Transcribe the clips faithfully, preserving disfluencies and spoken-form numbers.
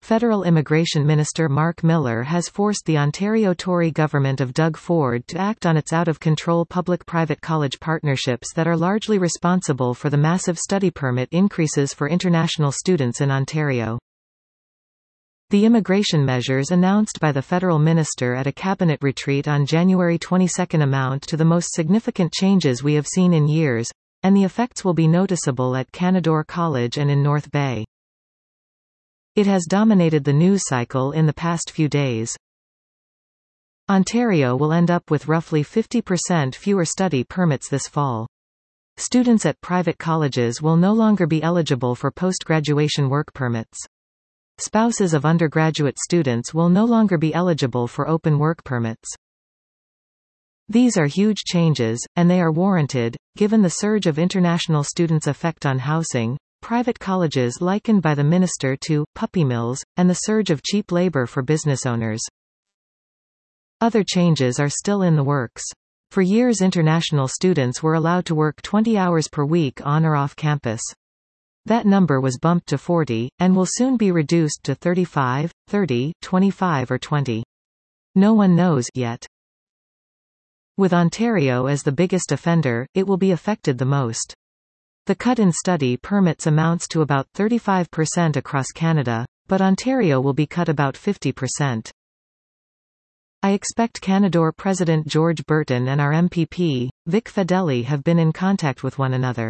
Federal Immigration Minister Mark Miller has forced the Ontario Tory government of Doug Ford to act on its out-of-control public-private college partnerships that are largely responsible for the massive study permit increases for international students in Ontario. The immigration measures announced by the federal minister at a cabinet retreat on January twenty-second amount to the most significant changes we have seen in years, and the effects will be noticeable at Canadore College and in North Bay. It has dominated the news cycle in the past few days. Ontario will end up with roughly fifty percent fewer study permits this fall. Students at private colleges will no longer be eligible for post-graduation work permits. Spouses of undergraduate students will no longer be eligible for open work permits. These are huge changes, and they are warranted, given the surge of international students' effect on housing, private colleges likened by the minister to puppy mills, and the surge of cheap labor for business owners. Other changes are still in the works. For years, international students were allowed to work twenty hours per week on or off campus. That number was bumped to forty, and will soon be reduced to thirty-five, thirty, twenty-five or twenty. No one knows yet. With Ontario as the biggest offender, it will be affected the most. The cut in study permits amounts to about thirty-five percent across Canada, but Ontario will be cut about fifty percent. I expect Canadore President George Burton and our M P P, Vic Fedeli, have been in contact with one another.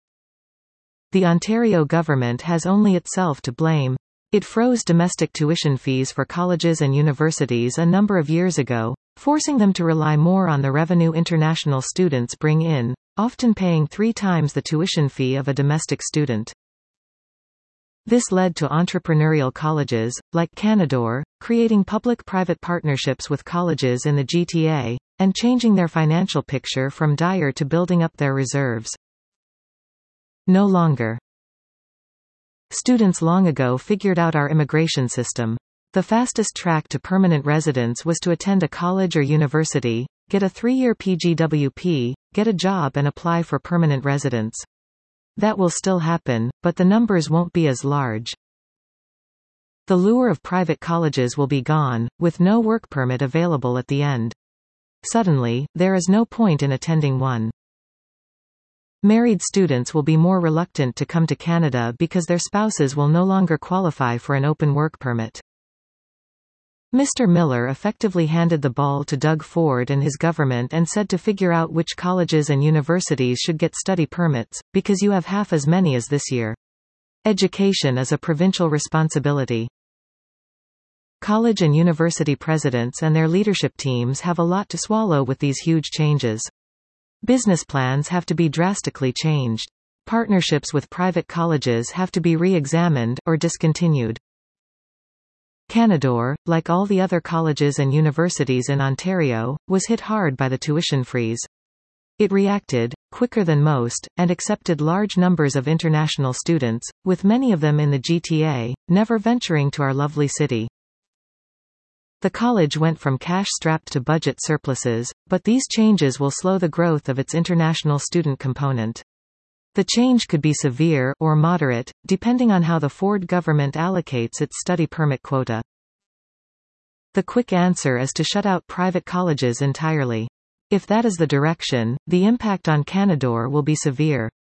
The Ontario government has only itself to blame. It froze domestic tuition fees for colleges and universities a number of years ago, forcing them to rely more on the revenue international students bring in, often paying three times the tuition fee of a domestic student. This led to entrepreneurial colleges, like Canadore, creating public-private partnerships with colleges in the G T A, and changing their financial picture from dire to building up their reserves. No longer. Students long ago figured out our immigration system. The fastest track to permanent residence was to attend a college or university, get a three-year P G W P, get a job and apply for permanent residence. That will still happen, but the numbers won't be as large. The lure of private colleges will be gone, with no work permit available at the end. Suddenly, there is no point in attending one. Married students will be more reluctant to come to Canada because their spouses will no longer qualify for an open work permit. Mister Miller effectively handed the ball to Doug Ford and his government and said to figure out which colleges and universities should get study permits, because you have half as many as this year. Education is a provincial responsibility. College and university presidents and their leadership teams have a lot to swallow with these huge changes. Business plans have to be drastically changed. Partnerships with private colleges have to be re-examined, or discontinued. Canadore, like all the other colleges and universities in Ontario, was hit hard by the tuition freeze. It reacted, quicker than most, and accepted large numbers of international students, with many of them in the G T A, never venturing to our lovely city. The college went from cash-strapped to budget surpluses, but these changes will slow the growth of its international student component. The change could be severe or moderate, depending on how the Ford government allocates its study permit quota. The quick answer is to shut out private colleges entirely. If that is the direction, the impact on Canadore will be severe.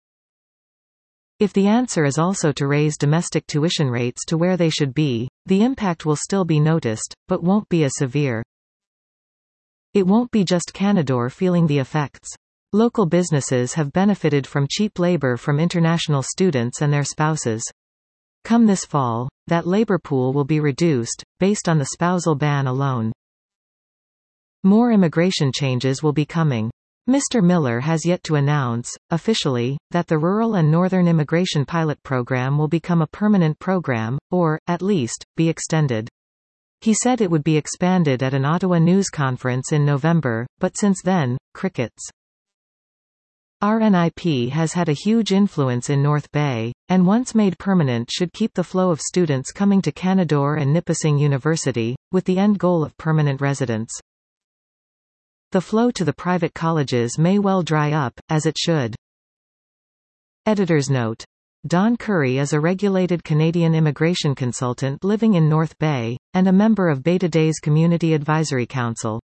If the answer is also to raise domestic tuition rates to where they should be, the impact will still be noticed, but won't be as severe. It won't be just Canadore feeling the effects. Local businesses have benefited from cheap labor from international students and their spouses. Come this fall, that labor pool will be reduced, based on the spousal ban alone. More immigration changes will be coming. Mister Miller has yet to announce, officially, that the Rural and Northern Immigration Pilot Program will become a permanent program, or, at least, be extended. He said it would be expanded at an Ottawa news conference in November, but since then, crickets. R N I P has had a huge influence in North Bay, and once made permanent should keep the flow of students coming to Canadore and Nipissing University, with the end goal of permanent residence. The flow to the private colleges may well dry up, as it should. Editor's note. Don Curry is a regulated Canadian immigration consultant living in North Bay, and a member of Beta Days Community Advisory Council.